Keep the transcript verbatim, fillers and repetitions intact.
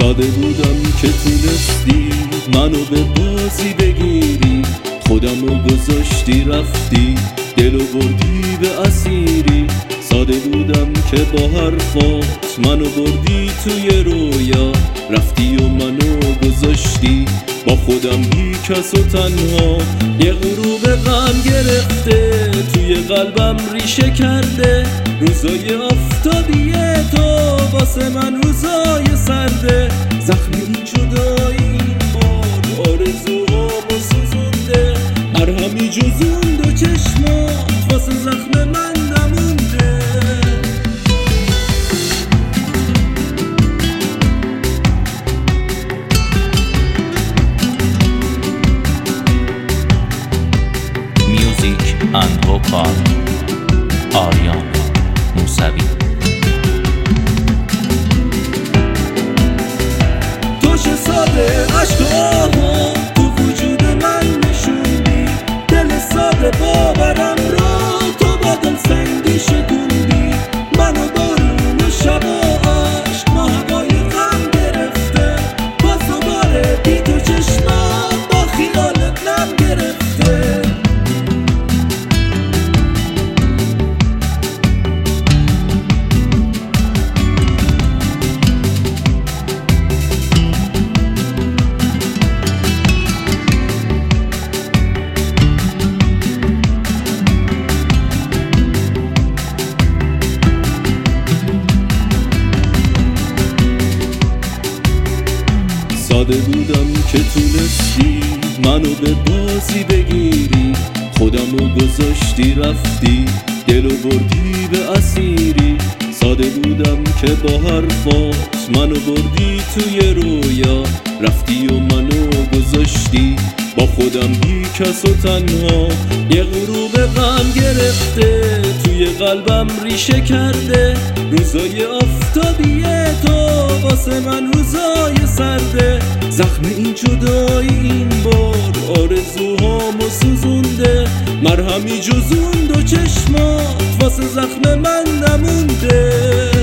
ساده بودم که تونستی منو به بازی بگیری، خودمو گذاشتی رفتی دلو بردی به اسیری. ساده بودم که با حرفات منو بردی توی رویا، رفتی و منو گذاشتی با خودم بی کس و تنها. یه غروب غم گرفته توی قلبم ریشه کرده، روزای آفتابیه تو واسه من روزای سرده. زخم این جدایی این بار آرزوهامو سوزونده، مرهمی جز اون دو چشمات واسه زخم من نمونده. میوزیک اند وکال آریان موسوی. تو چه ساده عشق و آها تو وجود من نشوندی، دل ساده باورم رو تو با دل سنگی شکوندی. منو بارون و شب و عشق ما هوای غم گرفته، باز دوباره بی تو چشمات با خیالت نم گرفته. ساده بودم که تونستی منو به بازی بگیری، خودمو گذاشتی رفتی دلو بردی به اسیری. ساده بودم که با حرفات منو بردی توی رویا، رفتی و منو گذاشتی با خودم بی کس و تنها. یه غروب غم گرفته توی قلبم ریشه کرده، روزای آفتابیه تو واسه من روزای سرده. زخم این جدایی این بار آرزوهامو سوزونده، مرهمی جز اون دو چشمات واسه زخم من نمونده.